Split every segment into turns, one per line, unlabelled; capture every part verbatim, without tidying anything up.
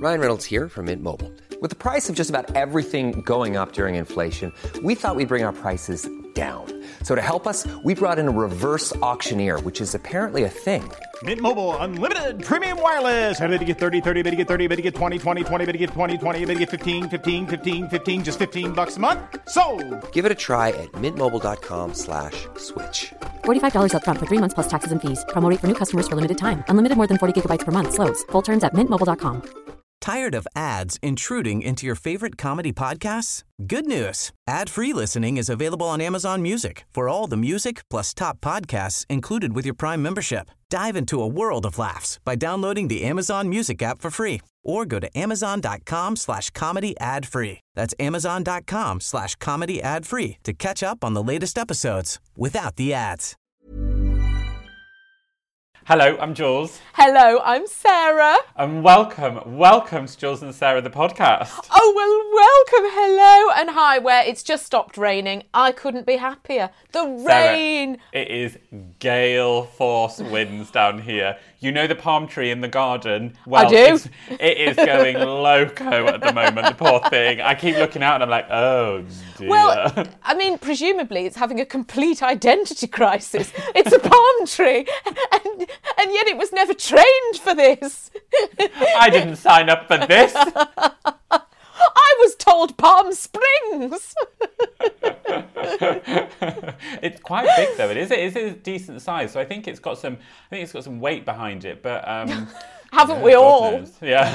Ryan Reynolds here from Mint Mobile. With the price of just about everything going up during inflation, we thought we'd bring our prices down. So to help us, we brought in a reverse auctioneer, which is apparently a thing.
Mint Mobile Unlimited Premium Wireless. How to get thirty, thirty, how to get thirty, how to get twenty, twenty, twenty, how to get twenty, twenty, how to get fifteen, fifteen, fifteen, fifteen, just fifteen bucks a month? Sold!
Give it a try at mintmobile.com slash switch.
forty-five dollars up front for three months plus taxes and fees. Promo rate for new customers for limited time. Unlimited more than forty gigabytes per month. Slows full terms at mint mobile dot com.
Tired of ads intruding into your favorite comedy podcasts? Good news. Ad-free listening is available on Amazon Music for all the music plus top podcasts included with your Prime membership. Dive into a world of laughs by downloading the Amazon Music app for free or go to amazon.com slash comedy ad free. That's amazon.com slash comedy ad free to catch up on the latest episodes without the ads.
Hello, I'm Jules.
Hello, I'm Sarah.
And welcome, welcome to Jules and Sarah, the podcast.
Oh, well, welcome, hello, and hi, where it's just stopped raining. I couldn't be happier. The rain.
Sarah, it is gale force winds down here. You know the palm tree in the garden? Well,
I do.
It's, it is going loco at the moment, the poor thing. I keep looking out and I'm like, oh dear.
Well, I mean, presumably it's having a complete identity crisis. It's a palm tree, and, and yet it was never trained for this.
I didn't sign up for this.
I was told Palm Springs.
It's quite big though. It is. It is a decent size. So I think it's got some. I think it's got some weight behind it. But um,
haven't
yeah,
we
God
all?
knows.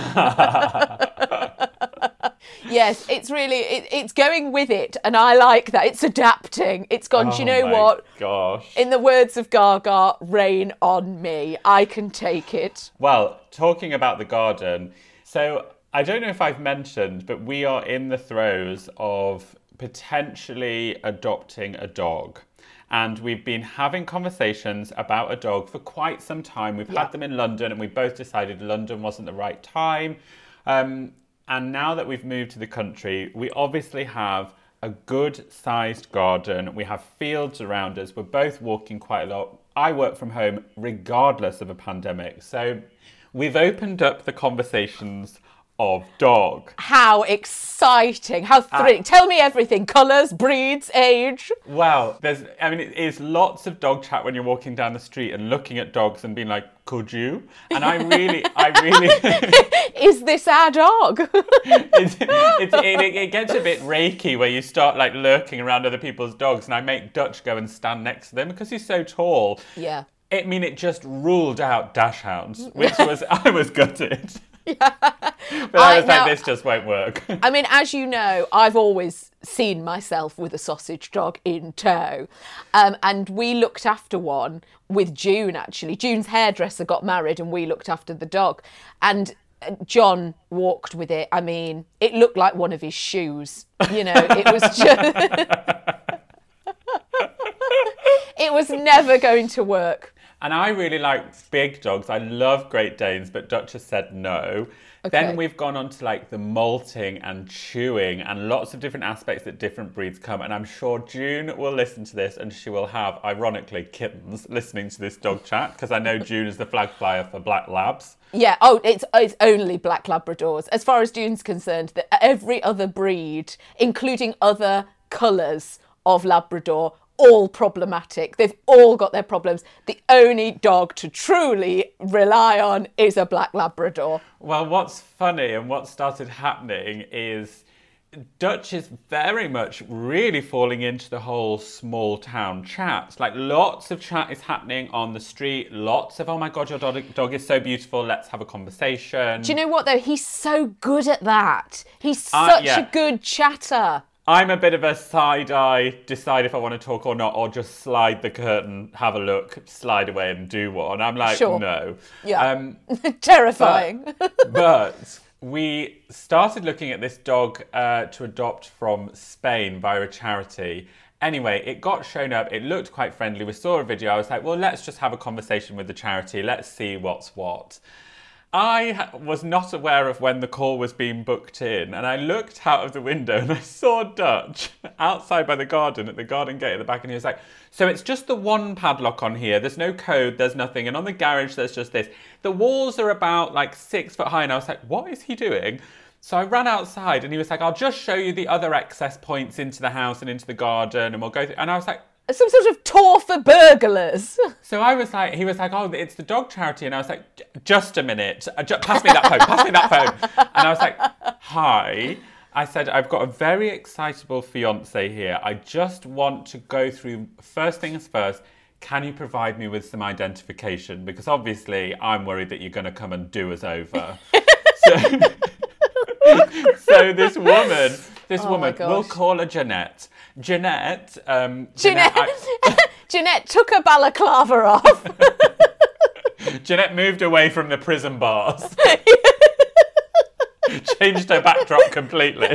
Yeah.
Yes, it's really it, it's going with it, and I like that. It's adapting. It's gone.
Oh
do you know
my
what?
Gosh.
In the words of Gaga, rain on me. I can take it.
Well, talking about the garden, so I don't know if I've mentioned, but we are in the throes of potentially adopting a dog. And we've been having conversations about a dog for quite some time. We've
Yeah.
had them in London and we both decided London wasn't the right time. Um, and now that we've moved to the country, we obviously have a good-sized garden. We have fields around us. We're both walking quite a lot. I work from home regardless of a pandemic. So we've opened up the conversations of dog.
How exciting. How thrilling. Uh, Tell me everything. Colours, breeds, age.
Well, there's, I mean, it is lots of dog chat when you're walking down the street and looking at dogs and being like, could you? And I really, I really...
Is this our dog?
it's, it's, it, it gets a bit rakey where you start like lurking around other people's dogs, and I make Dutch go and stand next to them because he's so tall.
Yeah.
I mean, it just ruled out dachshunds, which was, I was gutted. Yeah. But I was I, like, now, this just won't work.
I mean, as you know, I've always seen myself with a sausage dog in tow. Um, and we looked after one with June, actually. June's hairdresser got married and we looked after the dog. And John walked with it. I mean, it looked like one of his shoes. You know, it was just... It was never going to work.
And I really like big dogs. I love Great Danes, but Dutch has said no. Okay. Then we've gone on to like the molting and chewing and lots of different aspects that different breeds come. And I'm sure June will listen to this and she will have, ironically, kittens listening to this dog chat, because I know June is the flag flyer for Black Labs.
Yeah, oh, it's it's only Black Labradors. As far as June's concerned, that every other breed, including other colours of Labrador, all problematic. They've all got their problems. The only dog to truly rely on is a Black Labrador.
Well, what's funny and what started happening is Dutch is very much really falling into the whole small town chat. Like lots of chat is happening on the street. Lots of, oh my God, your dog, dog is so beautiful. Let's have a conversation.
Do you know what though? He's so good at that. He's
Uh,
such
yeah.
a good chatter.
I'm a bit of a side eye, decide if I want to talk or not, or just slide the curtain, have a look, slide away and do one. I'm like,
Sure.
no.
Yeah.
Um,
Terrifying.
But, but we started looking at this dog uh, to adopt from Spain via a charity. Anyway, it got shown up. It looked quite friendly. We saw a video. I was like, well, let's just have a conversation with the charity. Let's see what's what. I was not aware of when the call was being booked in, and I looked out of the window and I saw Dutch outside by the garden at the garden gate at the back, and he was like, so it's just the one padlock on here, there's no code, there's nothing, and on the garage there's just this. The walls are about like six foot high, and I was like, what is he doing? So I ran outside and he was like, I'll just show you the other access points into the house and into the garden, and we'll go through. And I was like,
some sort of tour for burglars.
So I was like, he was like, oh, it's the dog charity. And I was like, just a minute. Uh, just, pass me that phone. Pass me that phone. And I was like, hi. I said, I've got a very excitable fiance here. I just want to go through, first things first, can you provide me with some identification? Because obviously I'm worried that you're going to come and do us over. so, so this woman, this
Oh
woman, we'll call her Jeanette. Jeanette, um,
Jeanette,
Jeanette, I,
Jeanette took her balaclava off.
Jeanette moved away from the prison bars. Changed her backdrop completely.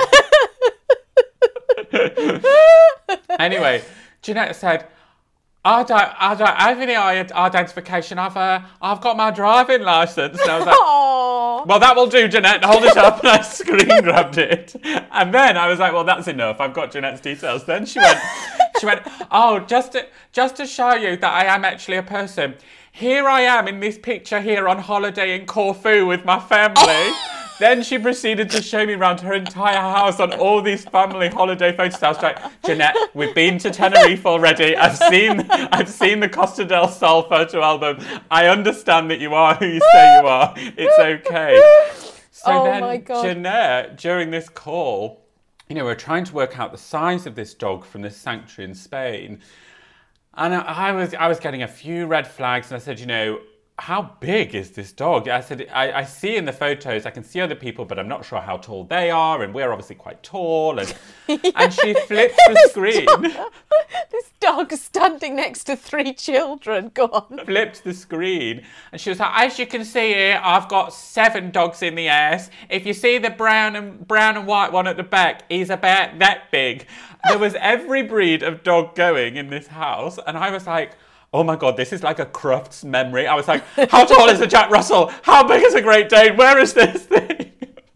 Anyway, Jeanette said, I don't, I don't have any identification. I've, uh, I've got my driving licence. And I was like,
Aww.
well, that will do, Jeanette. Hold it up. And I screen grabbed it. And then I was like, well, that's enough. I've got Jeanette's details. Then she went, she went, oh, just to, just to show you that I am actually a person. Here I am in this picture here on holiday in Corfu with my family. Then she proceeded to show me around her entire house on all these family holiday photos. I was like, Jeanette, we've been to Tenerife already. I've seen I've seen the Costa del Sol photo album. I understand that you are who you say you are. It's okay. So
Oh
then
my God.
Jeanette, during this call, you know, we're trying to work out the size of this dog from this sanctuary in Spain. And I, I was I was getting a few red flags, and I said, you know, how big is this dog? I said, I, I see in the photos, I can see other people, but I'm not sure how tall they are, and we're obviously quite tall. And, yeah. and she flipped the screen.
Dog, this dog standing next to three children. Go on.
Flipped the screen, and she was like, as you can see here, I've got seven dogs in the ass. If you see the brown and brown and white one at the back, he's about that big. There was every breed of dog going in this house, and I was like, oh my God, this is like a Crufts memory. I was like, how tall is a Jack Russell? How big is a Great Dane? Where is this thing?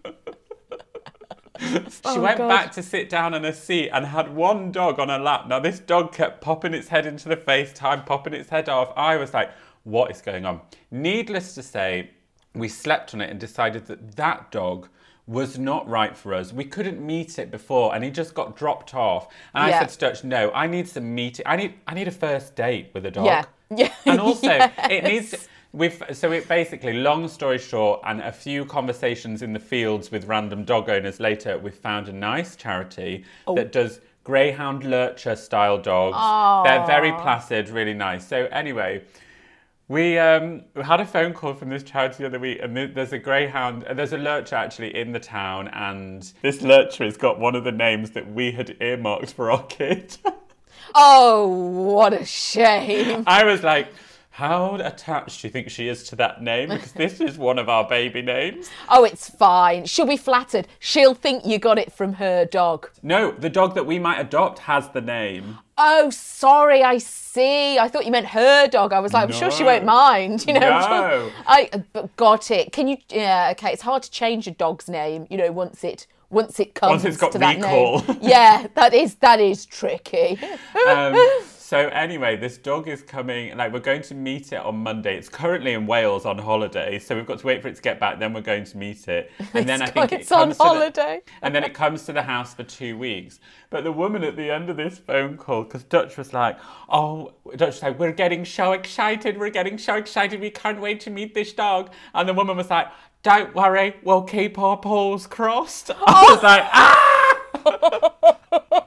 She
Oh,
went
God.
back to sit down on a seat and had one dog on her lap. Now, this dog kept popping its head into the FaceTime, popping its head off. I was like, what is going on? Needless to say, we slept on it and decided that that dog was not right for us. We couldn't meet it before, and he just got dropped off. And
Yeah.
I said to Dutch, no, I need some meeting. I need I need a first date with a dog.
Yeah. Yeah.
And also,
Yes.
it needs... We've, so it basically, long story short, and a few conversations in the fields with random dog owners later, we found a nice charity
Oh.
that does greyhound lurcher style dogs.
Aww.
They're very placid, really nice. So anyway, we um, we had a phone call from this charity the other week, and th- there's a greyhound, uh, there's a lurcher actually in the town, and this lurcher has got one of the names that we had earmarked for our kid.
Oh, what a shame.
I was like, how attached do you think she is to that name? Because this is one of our baby names.
Oh, it's fine. She'll be flattered. She'll think you got it from her dog.
No, the dog that we might adopt has the name.
Oh, sorry, I see. I thought you meant her dog. I was like, I'm sure she
No.
won't mind. You know,
No.
I but got it. Can you? Yeah, okay. It's hard to change a dog's name. You know, once it once it comes
Once it's got
to that
recall.
name. Yeah, that is that is tricky.
Um, so anyway, this dog is coming, like we're going to meet it on Monday. It's currently in Wales on holiday, so we've got to wait for it to get back, then we're going to meet it. And then I
It's
think
got-
it
it's on
comes to the-
holiday.
and then it comes to the house for two weeks. But the woman at the end of this phone call, because Dutch was like, oh, Dutch was like, we're getting so excited, we're getting so excited, we can't wait to meet this dog. And the woman was like, don't worry, we'll keep our paws crossed. I was like, ah!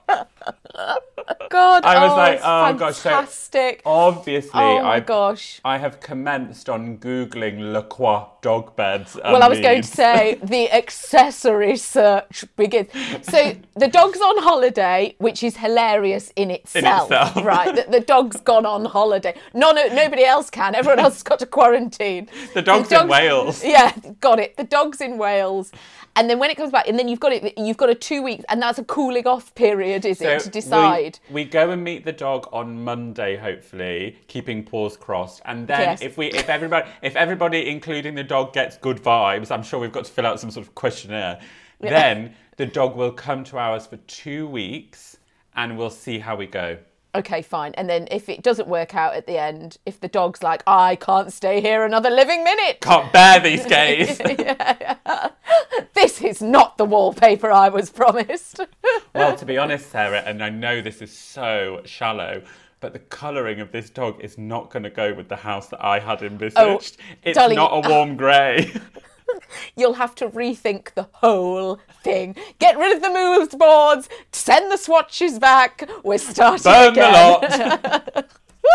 God,
I was
oh,
like,
it's
oh gosh, so
fantastic.
obviously
Oh my
I,
gosh.
I have commenced on Googling Le Croix dog beds. and
Well, I was going to
Leeds.
say the accessory search begins. So the dog's on holiday, which is hilarious in itself,
itself.
right? The, the dog's gone on holiday. No, no, nobody else can. Everyone else has got to quarantine.
The dog's in Wales.
Yeah, got it. The dog's in Wales. And then when it comes back, and then you've got it, you've got a two weeks, and that's a cooling off period, is it,
So
to decide?
We, we go and meet the dog on Monday, hopefully, keeping paws crossed. And then
Yes.
if we, if everybody, if everybody, including the dog, gets good vibes, I'm sure we've got to fill out some sort of questionnaire.
Yeah.
Then the dog will come to ours for two weeks, and we'll see how we go.
Okay, fine. And then if it doesn't work out at the end, if the dog's like, I can't stay here another living minute.
Can't bear these gays.
Yeah. This is not the wallpaper I was promised.
Well, to be honest, Sarah, and I know this is so shallow, but the colouring of this dog is not going to go with the house that I had envisaged.
Oh,
it's
darling,
not a warm grey.
You'll have to rethink the whole thing. Get rid of the moves boards, send the swatches back. We're starting
Burn
again.
the lot.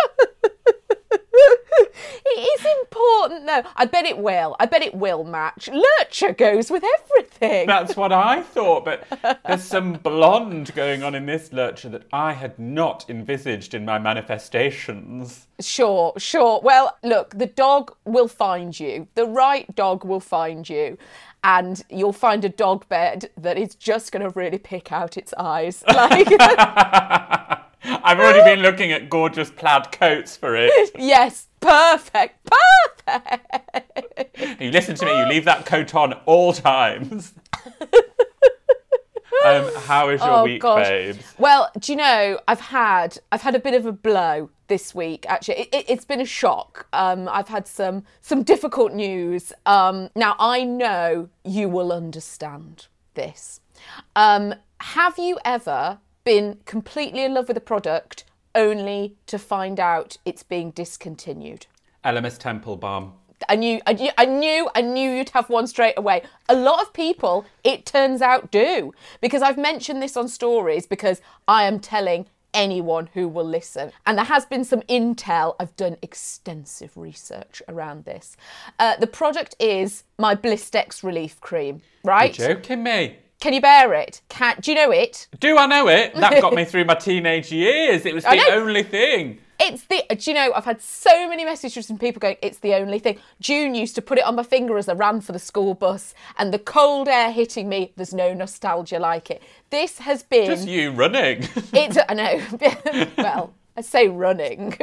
It is important though. I bet it will. I bet it will match. Lurcher goes with everything.
That's what I thought, but there's some blonde going on in this lurcher that I had not envisaged in my manifestations.
Sure, sure. Well, look, the dog will find you. The right dog will find you. And you'll find a dog bed that is just going to really pick out its eyes. Like,
I've already been looking at gorgeous plaid coats for it.
yes, perfect, perfect.
You listen to me, you leave that coat on all times. um, how is your
Oh,
week,
gosh.
babes?
Well, do you know, I've had I've had a bit of a blow this week. Actually, it, it, it's been a shock. Um, I've had some some difficult news. Um, now I know you will understand this. Um, have you ever been completely in love with a product only to find out it's being discontinued?
L M S Temple Balm.
I knew, I knew, I knew, I knew you'd have one straight away. A lot of people, it turns out, do. Because I've mentioned this on stories because I am telling anyone who will listen. And there has been some intel. I've done extensive research around this. Uh, the product is my Blistex Relief Cream, right?
You're joking me.
Can you bear it? Can, do you know it?
Do I know it? That got me through my teenage years. It was
I
the
know.
only thing.
It's the, do you know, I've had so many messages from people going, it's the only thing. June used to put it on my finger as I ran for the school bus, and the cold air hitting me, there's no nostalgia like it. This has been...
Just you running.
It's, I know, well, I say running.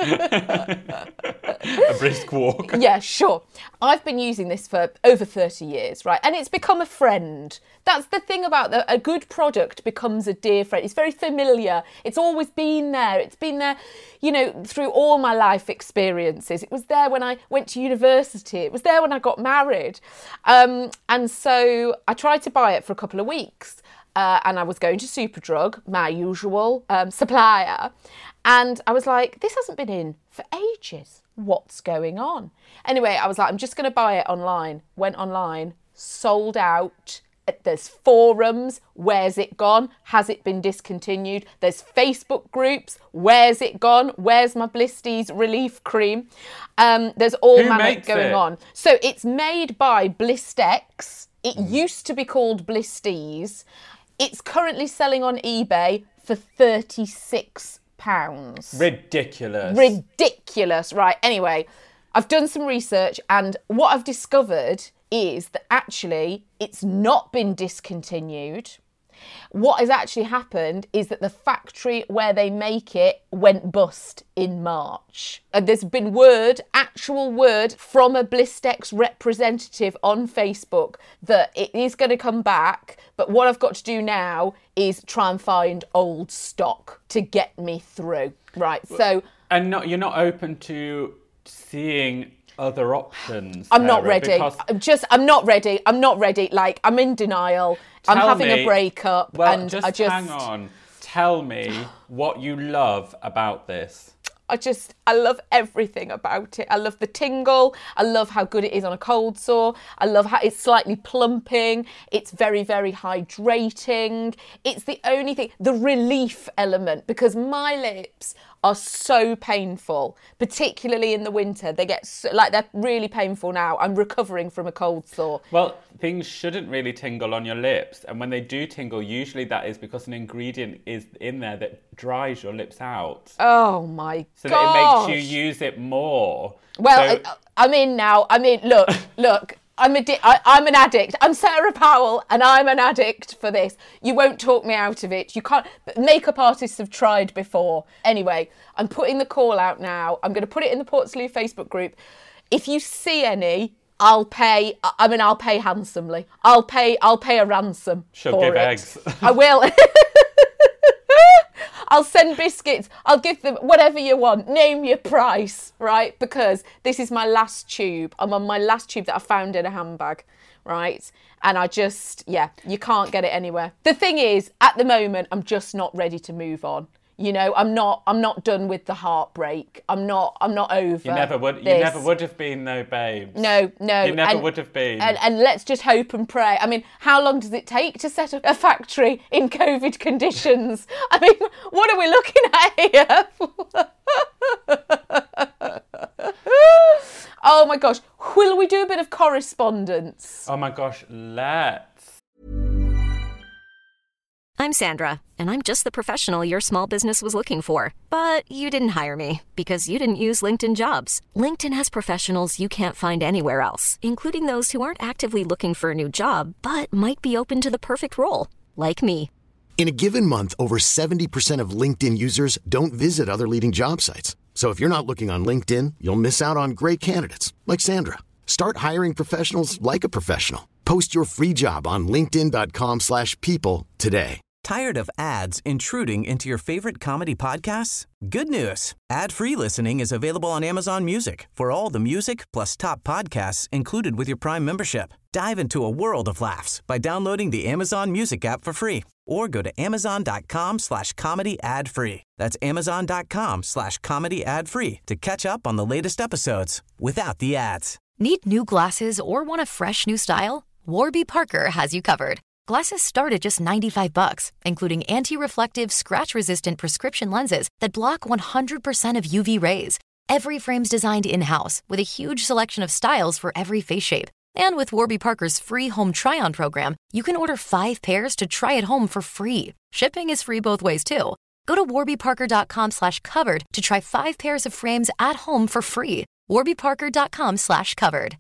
A brisk walk.
Yeah, sure. I've been using this for over thirty years, right? And it's become a friend. That's the thing about the, a good product becomes a dear friend. It's very familiar. It's always been there. It's been there, you know, through all my life experiences. It was there when I went to university. It was there when I got married. Um, and so I tried to buy it for a couple of weeks. Uh, and I was going to Superdrug, my usual um, supplier. And I was like, this hasn't been in for ages. What's going on? Anyway, I was like, I'm just going to buy it online. Went online, sold out. There's forums. Where's it gone? Has it been discontinued? There's Facebook groups. Where's it gone? Where's my Blistex Relief Cream? Um, there's all
Who
manner
makes
going
it?
on. So it's made by Blistex. It used to be called Blistex. It's currently selling on eBay for thirty-six pounds.
Ridiculous.
Ridiculous. Right, anyway, I've done some research and what I've discovered is that actually it's not been discontinued. What has actually happened is that the factory where they make it went bust in March. And there's been word, actual word from a Blistex representative on Facebook that it is going to come back. But what I've got to do now is try and find old stock to get me through. Right, so...
And not, you're not open to seeing other options.
I'm not
Sarah,
ready.
because-
I'm just, I'm not ready. I'm not ready. Like, I'm in denial. I'm
Tell
having
me-
a breakup.
Well,
and
just,
I just,
hang on. Tell me what you love about this.
I just, I love everything about it. I love the tingle. I love how good it is on a cold sore. I love how it's slightly plumping. It's very, very hydrating. It's the only thing, the relief element, because my lips are so painful, particularly in the winter. They get so, like they're really painful now. I'm recovering from a cold sore.
Well, things shouldn't really tingle on your lips. And when they do tingle, usually that is because an ingredient is in there that dries your lips out.
Oh my
So
gosh.
that it makes you use it more.
Well,
So-
I, I'm in now. I mean, look, look, I'm a di- I, I'm an addict. I'm Sarah Powell, and I'm an addict for this. You won't talk me out of it. You can't. Makeup artists have tried before. Anyway, I'm putting the call out now. I'm going to put it in the Portslade Facebook group. If you see any, I'll pay. I mean, I'll pay handsomely. I'll pay. I'll pay a ransom.
She'll
for
give
it.
eggs.
I will. I'll send biscuits. I'll give them whatever you want. Name your price, right? Because this is my last tube. I'm on my last tube that I found in a handbag, right? And I just, yeah, you can't get it anywhere. The thing is, at the moment, I'm just not ready to move on. You know, I'm not. I'm not done with the heartbreak. I'm not. I'm not over.
You never would. You
this.
never would have been, though, babes.
No, no.
You never
and,
would have been.
And, and let's just hope and pray. I mean, how long does it take to set up a factory in COVID conditions? I mean, what are we looking at here? Oh my gosh! Will we do a bit of correspondence?
Oh my gosh, let's.
I'm Sandra, and I'm just the professional your small business was looking for. But you didn't hire me because you didn't use LinkedIn Jobs. LinkedIn has professionals you can't find anywhere else, including those who aren't actively looking for a new job, but might be open to the perfect role, like me.
In a given month, over seventy percent of LinkedIn users don't visit other leading job sites. So if you're not looking on LinkedIn, you'll miss out on great candidates like Sandra. Start hiring professionals like a professional. Post your free job on linkedin dot com slash people today.
Tired of ads intruding into your favorite comedy podcasts? Good news. Ad-free listening is available on Amazon Music for all the music plus top podcasts included with your Prime membership. Dive into a world of laughs by downloading the Amazon Music app for free or go to amazon dot com slash comedy ad free. That's amazon dot com slash comedy ad free to catch up on the latest episodes without the ads.
Need new glasses or want a fresh new style? Warby Parker has you covered. Glasses start at just ninety-five bucks, including anti-reflective, scratch-resistant prescription lenses that block one hundred percent of U V rays. Every frame's designed in-house with a huge selection of styles for every face shape. And with Warby Parker's free home try-on program, you can order five pairs to try at home for free. Shipping is free both ways, too. Go to warby parker dot com slash covered to try five pairs of frames at home for free. warby parker dot com slash covered.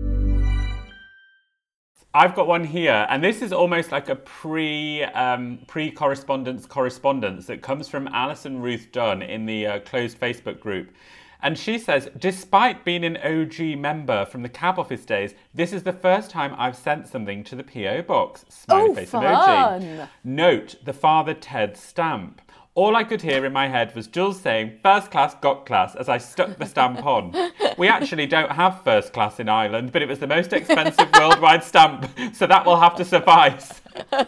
I've got one here, and this is almost like a pre um, pre correspondence correspondence that comes from Alison Ruth Dunn in the uh, closed Facebook group. And she says, despite being an O G member from the cab office days, this is the first time I've sent something to the P O box. Smiley
Oh,
face
fun.
emoji. Note the Father Ted stamp. All I could hear in my head was Jules saying, first class, got class, as I stuck the stamp on. We actually don't have first class in Ireland, but it was the most expensive worldwide stamp, so that will have to suffice.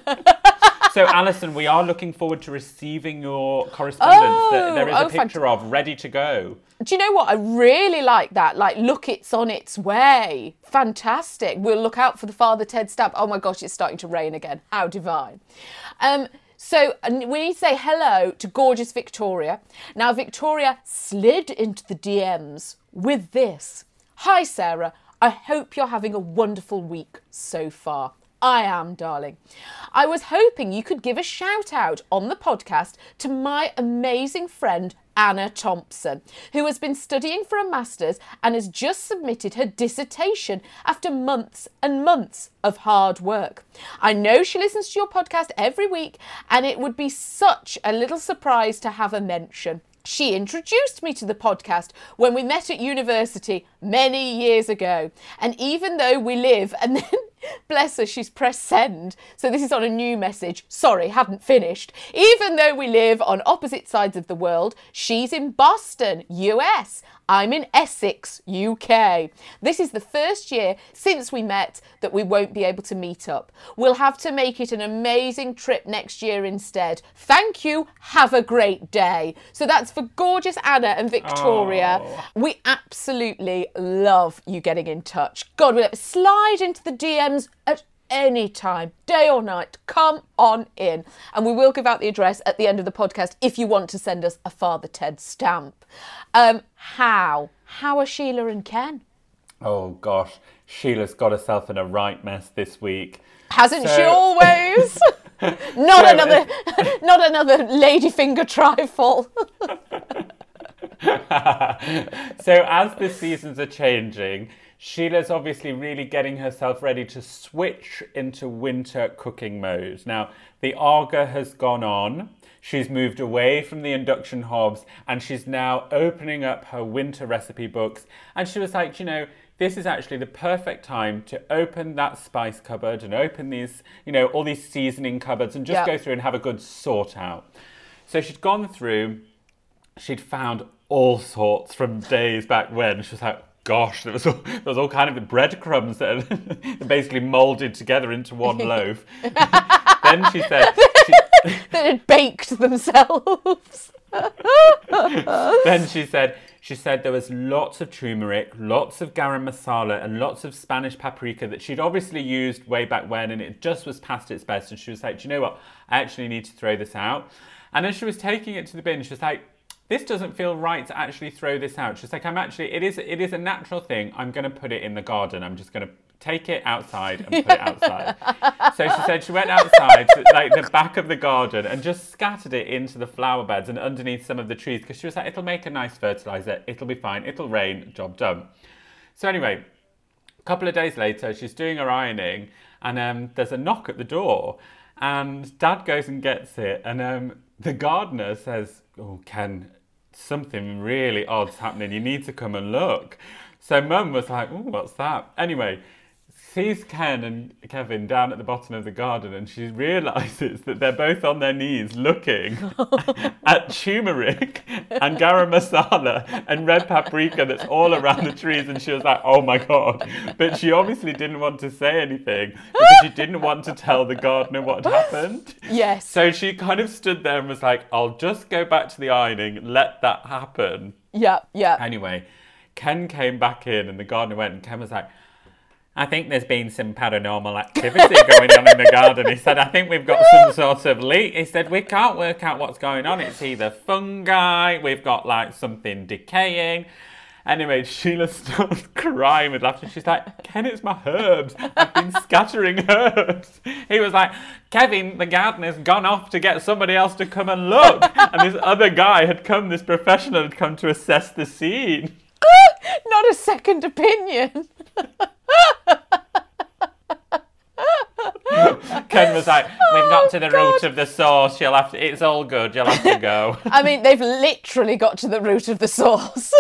So, Alison, we are looking forward to receiving your correspondence
Oh,
that there is a
oh,
picture
fant-
of, ready to go.
Do you know what? I really like that. Like, look, it's on its way. Fantastic. We'll look out for the Father Ted stamp. Oh my gosh, it's starting to rain again. How divine. Um, so and we need to say hello to gorgeous Victoria. Now, Victoria slid into the D Ms with this. Hi, Sarah. I hope you're having a wonderful week so far. I am, darling. I was hoping you could give a shout out on the podcast to my amazing friend, Anna Thompson, who has been studying for a master's and has just submitted her dissertation after months and months of hard work. I know she listens to your podcast every week, and it would be such a little surprise to have a mention. She introduced me to the podcast when we met at university many years ago. And even though we live, and then, bless her, she's pressed send. So this is on a new message. Sorry, hadn't finished. Even though we live on opposite sides of the world, she's in Boston, U S. I'm in Essex, U K. This is the first year since we met that we won't be able to meet up. We'll have to make it an amazing trip next year instead. Thank you. Have a great day. So that's for gorgeous Anna and Victoria.
Oh.
We absolutely love you getting in touch. God, we'll slide into the D Ms at any time, day or night. Come on in. And we will give out the address at the end of the podcast if you want to send us a Father Ted stamp. Um, how? How are Sheila and Ken?
Oh, gosh. Sheila's got herself in a right mess this week.
Hasn't
So-
she always? not
So,
another, not another ladyfinger trifle.
So as the seasons are changing, Sheila's obviously really getting herself ready to switch into winter cooking mode. Now, the Aga has gone on. She's moved away from the induction hobs and she's now opening up her winter recipe books. And she was like, you know, this is actually the perfect time to open that spice cupboard and open these, you know, all these seasoning cupboards and just
yep.
go through and have a good sort out. So she'd gone through, she'd found all sorts from days back when. She was like, gosh, there was all, there was all kind of breadcrumbs that are basically moulded together into one loaf. Then she said... She,
that had baked themselves.
Then she said... She said there was lots of turmeric, lots of garam masala and lots of Spanish paprika that she'd obviously used way back when and it just was past its best. And she was like, do you know what? I actually need to throw this out. And as she was taking it to the bin, she was like, this doesn't feel right to actually throw this out. She's like, I'm actually, it is it is a natural thing. I'm going to put it in the garden. I'm just going to take it outside and put it outside. So she said she went outside to like the back of the garden and just scattered it into the flower beds and underneath some of the trees because she was like, it'll make a nice fertilizer. It'll be fine. It'll rain. Job done. So anyway, a couple of days later, she's doing her ironing and um, there's a knock at the door and Dad goes and gets it and um, the gardener says, oh, Ken, something really odd's happening. You need to come and look. So Mum was like, oh, what's that? Anyway, sees Ken and Kevin down at the bottom of the garden and she realises that they're both on their knees looking at turmeric and garam masala and red paprika that's all around the trees and she was like, oh my God. But she obviously didn't want to say anything because she didn't want to tell the gardener what had happened.
Yes.
So she kind of stood there and was like, I'll just go back to the ironing, let that happen.
Yeah, yeah.
Anyway, Ken came back in and the gardener went and Ken was like, I think there's been some paranormal activity going on in the garden. He said, I think we've got some sort of leak. He said, we can't work out what's going on. It's either fungi, we've got like something decaying. Anyway, Sheila starts crying with laughter. She's like, Ken, it's my herbs. I've been scattering herbs. He was like, Kevin, the gardener's gone off to get somebody else to come and look. And this other guy had come, this professional had come to assess the scene.
Not a second opinion.
Ken was like, we've got to the
God.
root of the source. You'll have to, it's all good. You'll have to go.
I mean, they've literally got to the root of the source.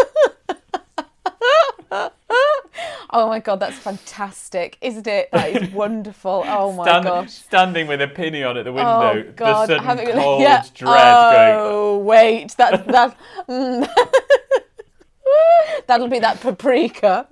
Oh my God, that's fantastic, isn't it? That is wonderful. Oh my
Stand,
gosh.
Standing with a penny on at the window,
oh God.
the sudden
Having,
cold
yeah.
dread
oh,
going.
wait, that that. Mm. That'll be that paprika.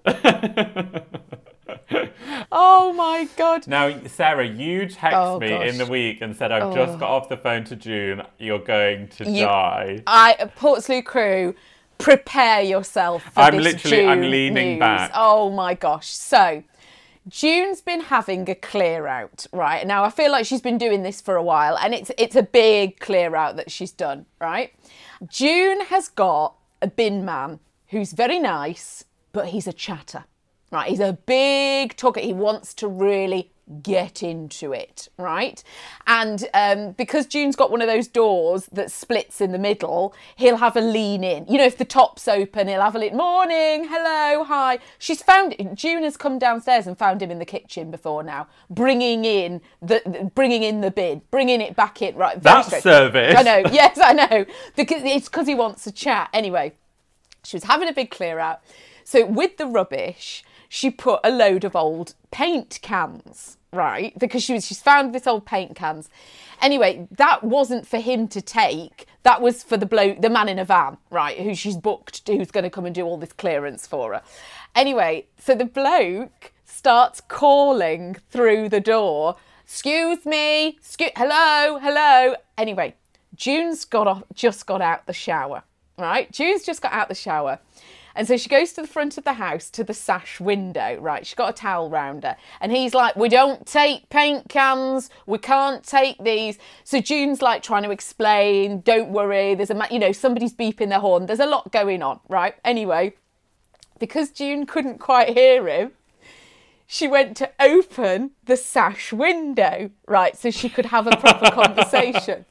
Oh my God.
Now, Sarah, you texted
Oh,
me
gosh.
in the week and said, I've
Oh.
just got off the phone to June. You're going to
You-
die.
I Portslade crew, prepare yourself for
I'm
this
literally,
June
I'm leaning
news.
back.
Oh my gosh. So, June's been having a clear out, right? Now, I feel like she's been doing this for a while and it's it's a big clear out that she's done, right? June has got a bin man who's very nice, but he's a chatter, right? He's a big talker. He wants to really get into it, right? And um, because June's got one of those doors that splits in the middle, he'll have a lean in. You know, if the top's open, he'll have a lean. Morning, hello, hi. She's found, June has come downstairs and found him in the kitchen before now, bringing in the, the bringing in the bin, bringing it back in, right? very
That's
straight.
service.
I know, yes, I know. Because it's because he wants to chat. Anyway, she was having a big clear out. So with the rubbish, she put a load of old paint cans, right? Because she was, she's found this old paint cans. Anyway, that wasn't for him to take. That was for the bloke, the man in a van, right? Who she's booked, who's going to come and do all this clearance for her. Anyway, so the bloke starts calling through the door. Excuse me, excuse, hello, hello. Anyway, June's got off, just got out the shower. Right, June's just got out the shower. And so she goes to the front of the house, to the sash window, right? She's got a towel round her. And he's like, we don't take paint cans. We can't take these. So June's like trying to explain, don't worry. There's a, ma- you know, somebody's beeping their horn. There's a lot going on, right? Anyway, because June couldn't quite hear him, she went to open the sash window, right? So she could have a proper conversation.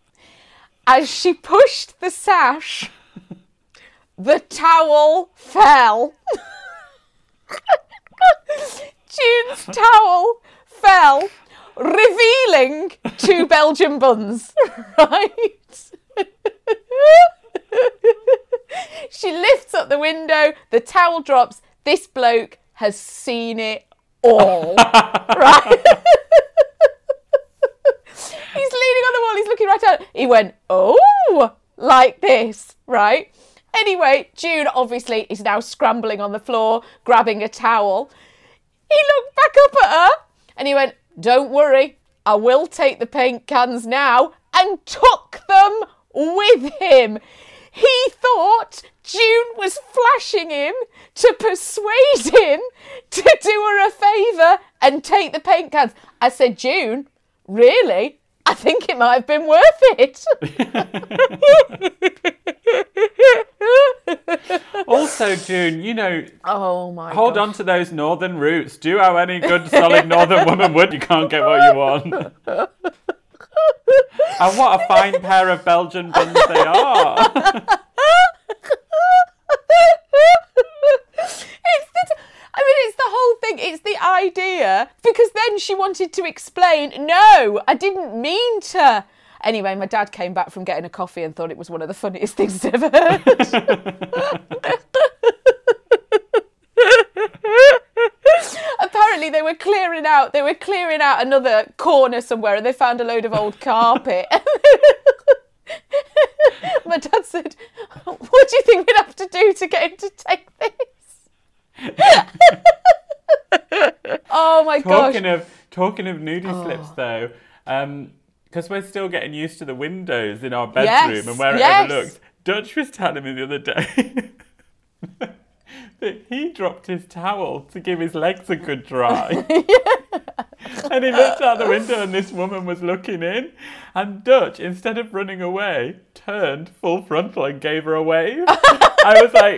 As she pushed the sash, the towel fell. June's towel fell, revealing two Belgian buns, right? She lifts up the window, the towel drops, this bloke has seen it all, right? He's leaning on the wall, he's looking right at it. He went, oh, like this, right? Anyway, June obviously is now scrambling on the floor, grabbing a towel. He looked back up at her and he went, don't worry, I will take the paint cans now, and took them with him. He thought June was flashing him to persuade him to do her a favour and take the paint cans. I said, June, really? I think it might have been worth it.
Also, June, you know,
oh my
hold
gosh.
on to those northern roots. Do how any good, solid northern woman would. You can't get what you want. And what a fine pair of Belgian buns they are.
It's the, I mean, it's the whole thing. It's the idea. Because then she wanted to explain, no, I didn't mean to. Anyway, my dad came back from getting a coffee and thought it was one of the funniest things I've ever heard. Apparently they were clearing out, they were clearing out another corner somewhere and they found a load of old carpet. My dad said, what do you think we'd have to do to get him to take this? Oh my gosh.
Talking of, talking of nudie oh. slips though, um, because we're still getting used to the windows in our bedroom
yes,
and where
yes.
it overlooks. Dutch was telling me the other day that he dropped his towel to give his legs a good dry. Yeah. And he looked out the window and this woman was looking in. And Dutch, instead of running away, turned full frontal and gave her a wave. I was like...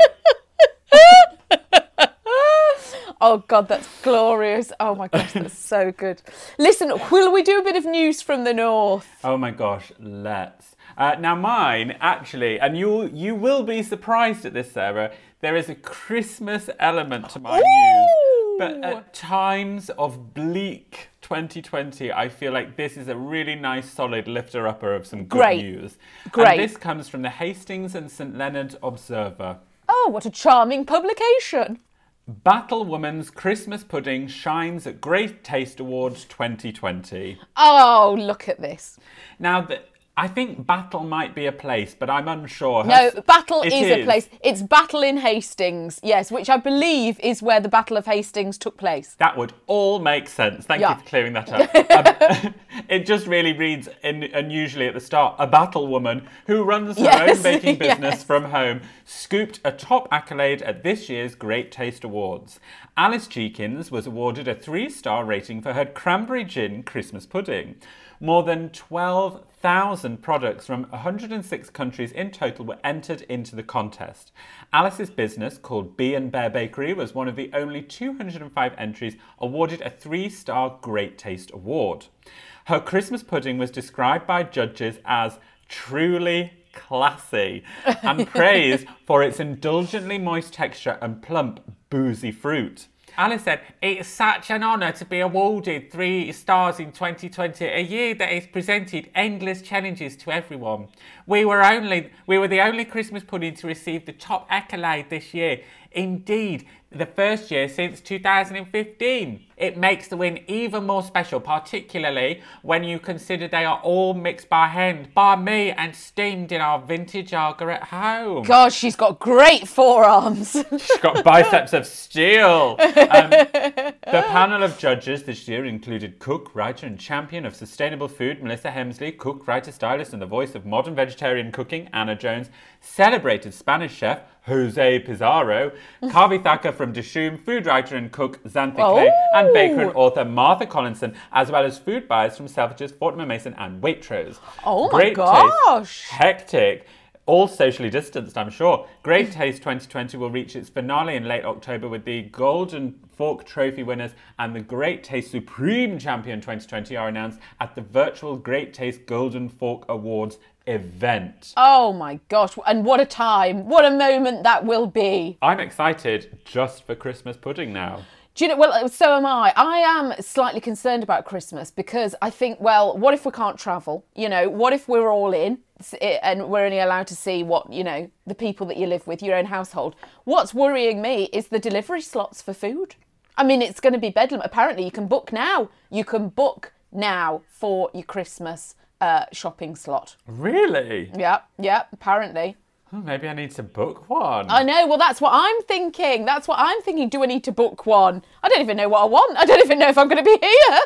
Oh, God, that's glorious. Oh, my gosh, that's so good. Listen, will we do a bit of news from the north?
Oh, my gosh, let's. Uh, now, mine, actually, and you you will be surprised at this, Sarah, there is a Christmas element to my
Ooh.
news. But at times of bleak twenty twenty, I feel like this is a really nice, solid lifter-upper of some good
Great.
news.
Great.
And this comes from the Hastings and St Leonard Observer.
Oh, what a charming publication.
Battle Woman's Christmas Pudding shines at Great Taste Awards twenty twenty.
Oh, look at this.
Now, the, I think Battle might be a place, but I'm unsure.
No, Battle
is,
is
is
a place. It's Battle in Hastings, yes, which I believe is where the Battle of Hastings took place.
That would all make sense. Thank
yeah.
you for clearing that up. um, it just really reads in, unusually at the start. A battle woman who runs her
yes,
own baking business
yes.
from home scooped a top accolade at this year's Great Taste Awards. Alice Jeekins was awarded a three-star rating for her cranberry gin Christmas pudding. More than twelve thousand products from one hundred six countries in total were entered into the contest. Alice's business, called Bee and Bear Bakery, was one of the only two hundred five entries awarded a three-star Great Taste Award. Her Christmas pudding was described by judges as truly classy and praised for its indulgently moist texture and plump, boozy fruit. Alice said, "It's such an honour to be awarded three stars in twenty twenty, a year that has presented endless challenges to everyone. We were only, we were the only Christmas pudding to receive the top accolade this year. Indeed, the first year since two thousand fifteen. It makes the win even more special, particularly when you consider they are all mixed by hand, by me, and steamed in our vintage Aga at home."
God, she's got great forearms.
She's got biceps of steel. Um, the panel of judges this year included cook, writer and champion of sustainable food, Melissa Hemsley, cook, writer, stylist and the voice of modern vegetarian cooking, Anna Jones, celebrated Spanish chef, Jose Pizarro, Carvey Thacker from Dishoom, food writer and cook, Xanthi
Oh.
Clay, and baker and author Martha Collinson, as well as food buyers from Selfridges, Fortnum Mason and Waitrose.
Oh my
Great
gosh.
Taste, hectic. All socially distanced, I'm sure. Great Taste twenty twenty will reach its finale in late October with the Golden Fork Trophy winners, and the Great Taste Supreme Champion twenty twenty are announced at the virtual Great Taste Golden Fork Awards event.
Oh my gosh, and what a time. What a moment that will be.
I'm excited just for Christmas pudding now.
Do you know, well, so am I. I am slightly concerned about Christmas because I think, well, what if we can't travel? You know, what if we're all in and we're only allowed to see what, you know, the people that you live with, your own household? What's worrying me is the delivery slots for food. I mean, it's going to be bedlam. Apparently, you can book now. You can book now for your Christmas uh, shopping slot.
Really?
Yeah, yeah, apparently.
Oh, maybe I need to book one.
I know, well, that's what I'm thinking. That's what I'm thinking. Do I need to book one? I don't even know what I want. I don't even know if I'm going to be here.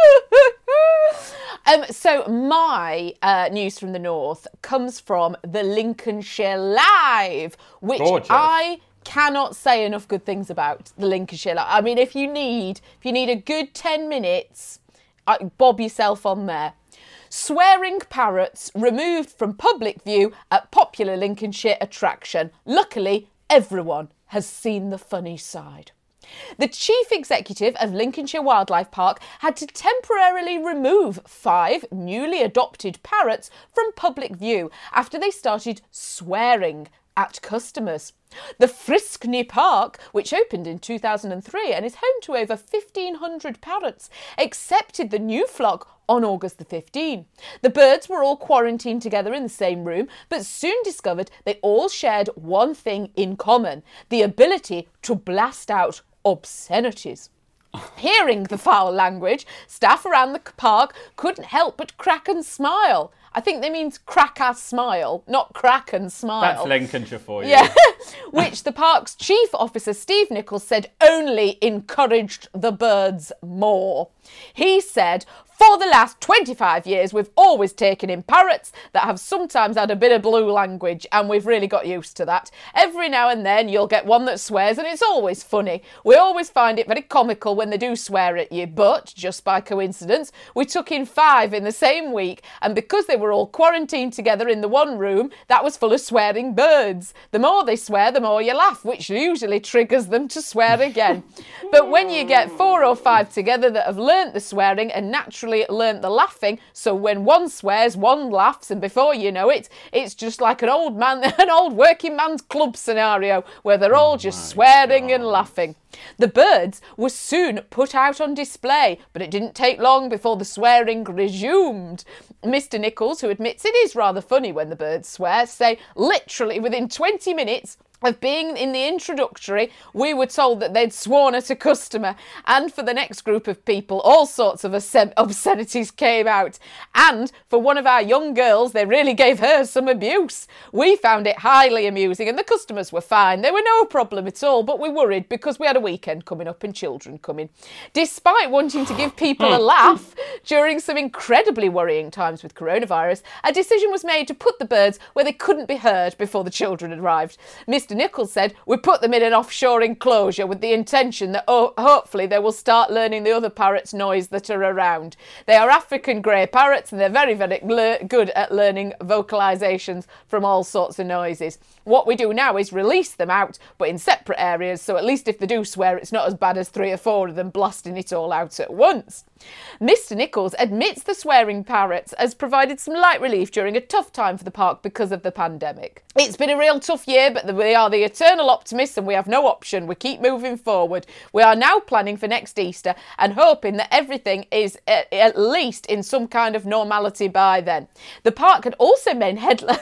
um, so my uh, news from the north comes from the Lincolnshire Live, which
Gorgeous.
I cannot say enough good things about. The Lincolnshire Live. I mean, if you need, if you need a good ten minutes, uh, bob yourself on there. Swearing parrots removed from public view at popular Lincolnshire attraction. Luckily, everyone has seen the funny side. The chief executive of Lincolnshire Wildlife Park had to temporarily remove five newly adopted parrots from public view after they started swearing at customers. The Friskney Park, which opened in two thousand three and is home to over fifteen hundred parrots, accepted the new flock on August the fifteenth. The birds were all quarantined together in the same room, but soon discovered they all shared one thing in common: the ability to blast out obscenities. Hearing the foul language, staff around the park couldn't help but crack and smile. I think they mean crack ass smile, not crack and smile.
That's Lincolnshire for you.
Yeah, which the park's chief officer, Steve Nichols, said only encouraged the birds more. He said, for the last twenty-five years, we've always taken in parrots that have sometimes had a bit of blue language, and we've really got used to that. Every now and then you'll get one that swears, and it's always funny. We always find it very comical when they do swear at you, but, just by coincidence, we took in five in the same week, and because they were all quarantined together in the one room, that was full of swearing birds. The more they swear, the more you laugh, which usually triggers them to swear again. But when you get four or five together that have learnt the swearing and naturally learnt the laughing, so when one swears, one laughs, and before you know it, it's just like an old man, an old working man's club scenario where they're all just swearing God. and laughing. The birds were soon put out on display, but it didn't take long before the swearing resumed. Mister Nichols, who admits it is rather funny when the birds swear, say literally within twenty minutes of being in the introductory, we were told that they'd sworn at a customer, and for the next group of people, all sorts of obscenities came out. And for one of our young girls, they really gave her some abuse. We found it highly amusing, and the customers were fine. They were no problem at all, but we worried because we had a weekend coming up and children coming. Despite wanting to give people a laugh during some incredibly worrying times with coronavirus, a decision was made to put the birds where they couldn't be heard before the children arrived. Mister Nichols said, we put them in an offshore enclosure with the intention that oh, hopefully they will start learning the other parrots' noise that are around. They are African grey parrots and they're very, very le- good at learning vocalisations from all sorts of noises. What we do now is release them out, but in separate areas, so at least if they do swear, it's not as bad as three or four of them blasting it all out at once. Mister Nichols admits the swearing parrots has provided some light relief during a tough time for the park because of the pandemic. It's been a real tough year, but we are the eternal optimists and we have no option. We keep moving forward. We are now planning for next Easter and hoping that everything is at, at least in some kind of normality by then. The park had also made headlines.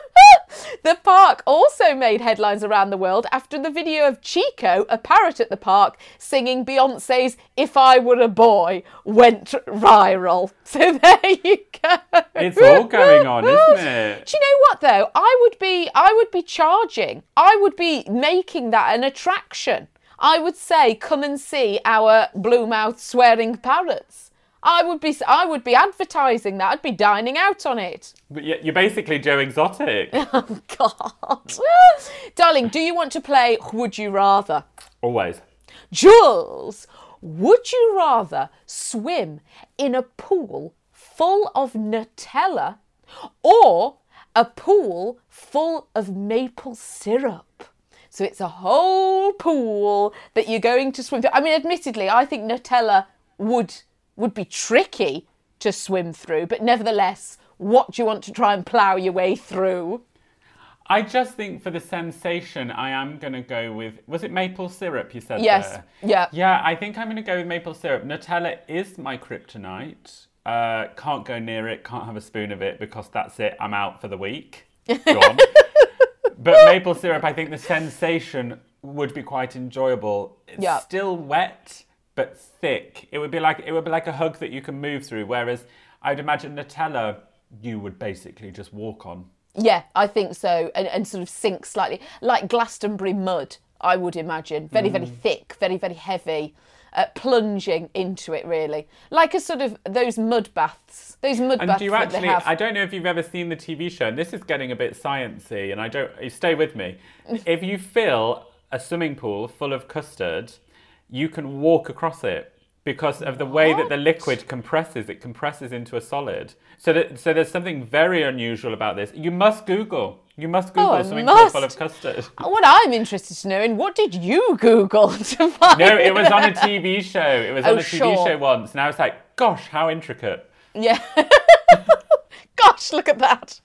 The park also made headlines around the world after the video of Chico, a parrot at the park, singing Beyonce's If I Were a Boy went viral. So there you go.
It's all going on, isn't it?
Do you know what though? I would be I would be charging. I would be making that an attraction. I would say, come and see our blue-mouthed swearing parrots. I would be I would be advertising that. I'd be dining out on it.
But you're basically Joe Exotic.
Oh, God. Darling, do you want to play Would You Rather?
Always.
Jules, would you rather swim in a pool full of Nutella or a pool full of maple syrup? So it's a whole pool that you're going to swim through. I mean, admittedly, I think Nutella would... would be tricky to swim through, but nevertheless, what do you want to try and plough your way through?
I just think for the sensation, I am going to go with, was it maple syrup you said
Yes,
there?
yeah.
Yeah, I think I'm going to go with maple syrup. Nutella is my kryptonite. Uh, can't go near it, can't have a spoon of it because that's it, I'm out for the week. Gone. But maple syrup, I think the sensation would be quite enjoyable. It's
yeah.
still wet, but thick. It would be like it would be like a hug that you can move through, whereas I'd imagine Nutella, you would basically just walk on.
Yeah, I think so, and, and sort of sink slightly, like Glastonbury mud, I would imagine. Very, mm. very thick, very, very heavy, uh, plunging into it, really. Like a sort of, those mud baths, those mud
and
baths
do you
that
actually,
they have.
I don't know if you've ever seen the T V show, and this is getting a bit sciencey, and I don't, stay with me. If you fill a swimming pool full of custard, you can walk across it. Because of the way what? that the liquid compresses, it compresses into a solid. So that, so there's something very unusual about this. You must Google. You must Google
oh,
something
must.
full of custard.
What I'm interested to know, and what did you Google to find?
No, it was on a T V show. It was
oh,
on a T V
sure.
show once. And I was like, gosh, how intricate.
Yeah. Gosh, look at that.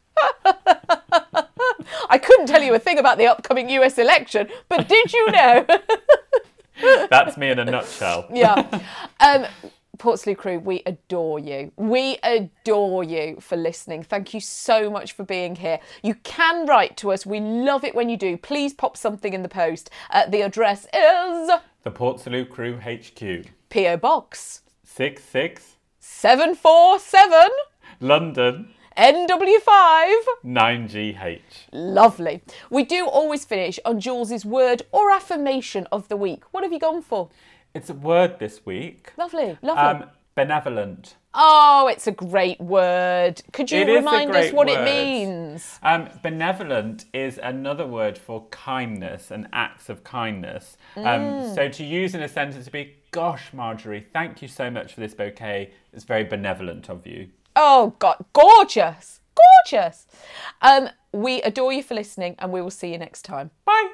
I couldn't tell you a thing about the upcoming U S election, but did you know?
That's me in a nutshell.
Yeah. Um, Portslade crew, we adore you. We adore you for listening. Thank you so much for being here. You can write to us. We love it when you do. Please pop something in the post. Uh, the address is...
The Portslade Crew H Q.
P O Box.
six six...
seven four seven...
London...
N W five...
nine G H.
Lovely. We do always finish on Jules's word or affirmation of the week. What have you gone for?
It's a word this week.
Lovely, lovely.
Um, benevolent.
Oh, it's a great word. Could you
it
remind us what
word.
it means?
Um, benevolent is another word for kindness and acts of kindness.
Mm.
Um, so to use in a sentence to be, gosh, Marjorie, thank you so much for this bouquet. It's very benevolent of you.
Oh, God, gorgeous, gorgeous. Um, we adore you for listening, and we will see you next time.
Bye.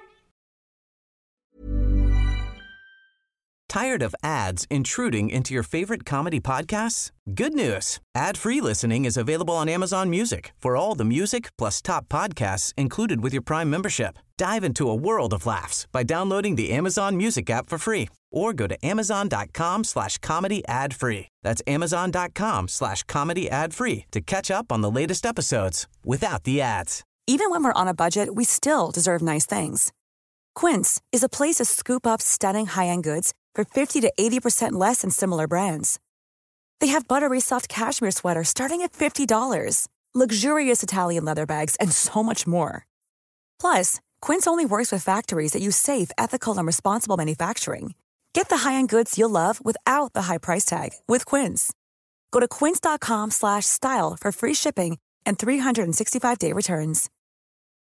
Tired of ads intruding into your favorite comedy podcasts? Good news. Ad-free listening is available on Amazon Music for all the music plus top podcasts included with your Prime membership. Dive into a world of laughs by downloading the Amazon Music app for free or go to amazon.com slash comedy ad free. That's amazon.com slash comedy ad free to catch up on the latest episodes without the ads.
Even when we're on a budget, we still deserve nice things. Quince is a place to scoop up stunning high-end goods for fifty to eighty percent less than similar brands. They have buttery soft cashmere sweaters starting at fifty dollars, luxurious Italian leather bags, and so much more. Plus, Quince only works with factories that use safe, ethical, and responsible manufacturing. Get the high-end goods you'll love without the high price tag with Quince. Go to quince.com slash style for free shipping and three sixty-five day returns.